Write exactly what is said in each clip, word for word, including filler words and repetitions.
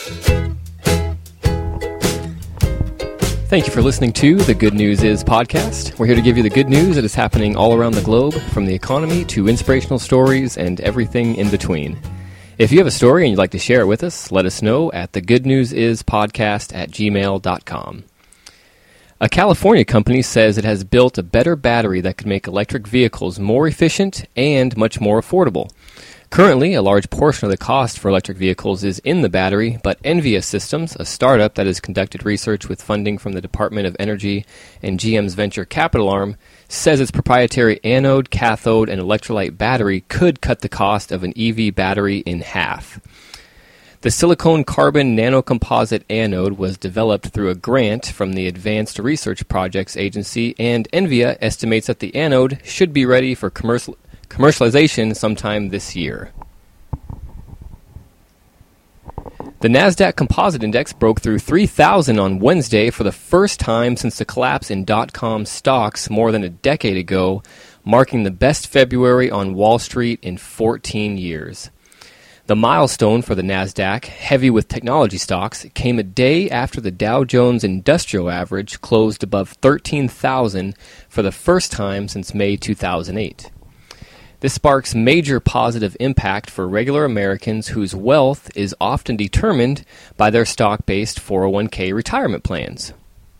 Thank you for listening to the Good News Is podcast. We're here to give you the good news that is happening all around the globe, from the economy to inspirational stories and everything in between. If you have a story and you'd like to share it with us, let us know at the good news is podcast at gmail dot com. A California company says it has built a better battery that could make electric vehicles more efficient and much more affordable. Currently, a large portion of the cost for electric vehicles is in the battery, but Envia Systems, a startup that has conducted research with funding from the Department of Energy and G M's venture capital arm, says its proprietary anode, cathode, and electrolyte battery could cut the cost of an E V battery in half. The silicon-carbon nanocomposite anode was developed through a grant from the Advanced Research Projects Agency, and Envia estimates that the anode should be ready for commercial commercialization sometime this year. The NASDAQ Composite Index broke through three thousand on Wednesday for the first time since the collapse in dot-com stocks more than a decade ago, marking the best February on Wall Street in fourteen years. The milestone for the NASDAQ, heavy with technology stocks, came a day after the Dow Jones Industrial Average closed above thirteen thousand for the first time since May two thousand eight. This sparks major positive impact for regular Americans whose wealth is often determined by their stock-based four oh one k retirement plans.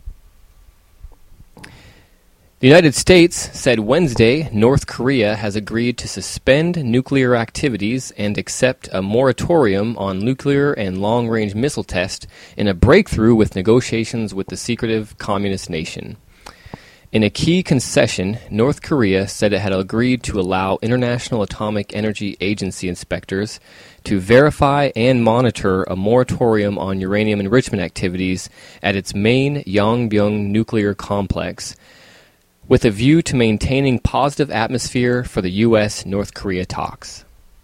The United States said Wednesday North Korea has agreed to suspend nuclear activities and accept a moratorium on nuclear and long-range missile tests in a breakthrough with negotiations with the secretive communist nation. In a key concession, North Korea said it had agreed to allow International Atomic Energy Agency inspectors to verify and monitor a moratorium on uranium enrichment activities at its main Yongbyon nuclear complex, with a view to maintaining positive atmosphere for the U S North Korea talks.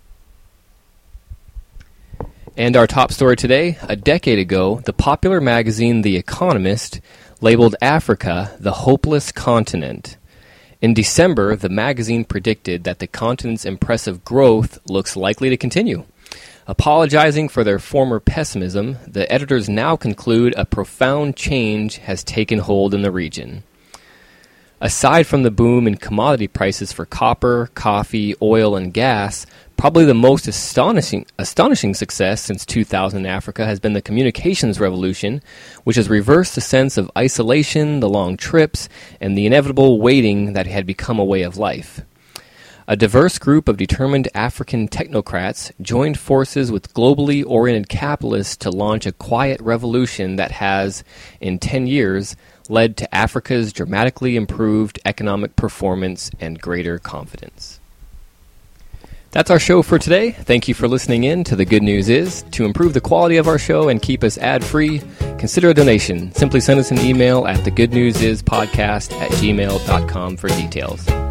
And our top story today: a decade ago, the popular magazine The Economist labeled Africa the hopeless continent. In December, the magazine predicted that the continent's impressive growth looks likely to continue. Apologizing for their former pessimism, the editors now conclude a profound change has taken hold in the region. Aside from the boom in commodity prices for copper, coffee, oil, and gas, probably the most astonishing astonishing success since two thousand in Africa has been the communications revolution, which has reversed the sense of isolation, the long trips, and the inevitable waiting that had become a way of life. A diverse group of determined African technocrats joined forces with globally oriented capitalists to launch a quiet revolution that has, in ten years, led to Africa's dramatically improved economic performance and greater confidence. That's our show for today. Thank you for listening in to The Good News Is. To improve the quality of our show and keep us ad-free, consider a donation. Simply send us an email at the good news is podcast at gmail dot com for details.